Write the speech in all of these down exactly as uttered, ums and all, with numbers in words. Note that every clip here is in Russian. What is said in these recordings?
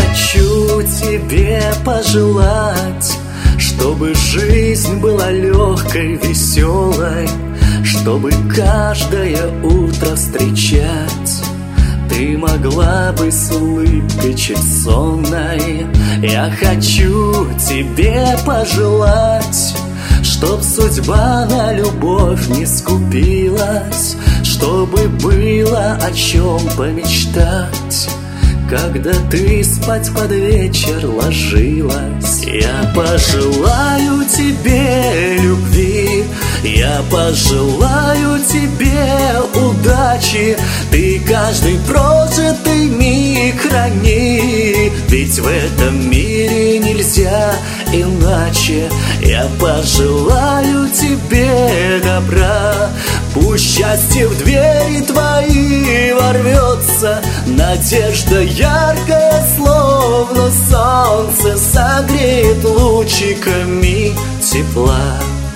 хочу тебе пожелать, чтобы жизнь была легкой, веселой, чтобы каждое утро встречать ты могла бы с улыбкой чуть сонной. Я хочу тебе пожелать, чтоб судьба на любовь не скупилась, чтобы было о чем помечтать, когда ты спать под вечер ложилась. Я пожелаю тебе любви, я пожелаю тебе удачи, ты каждый прожитый миг храни, ведь в этом мире нельзя иначе. Я пожелаю тебе добра, пусть счастье в двери твои ворвется, надежда яркая, словно солнце, согреет лучиками тепла.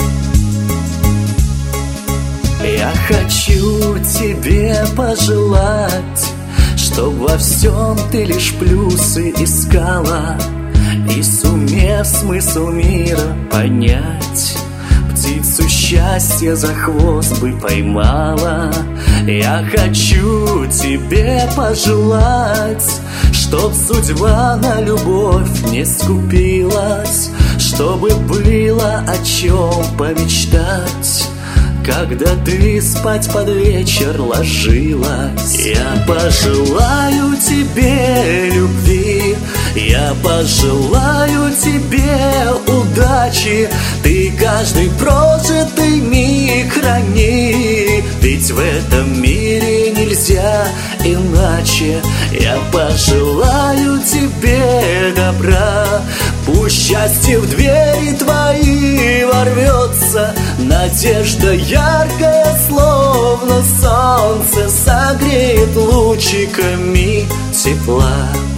Я хочу тебе пожелать, чтоб во всем ты лишь плюсы искала, и сумев смысл мира понять, птицу счастья за хвост бы поймала. Я хочу тебе пожелать, чтоб судьба на любовь не скупилась, чтобы было о чем помечтать, когда ты спать под вечер ложилась. Я пожелаю тебе любви, я пожелаю тебе удачи, ты каждый прожитый миг храни, ведь в этом мире нельзя иначе. Я пожелаю тебе добра, пусть счастье в двери твои ворвется, надежда яркая, словно солнце, согреет лучиками тепла.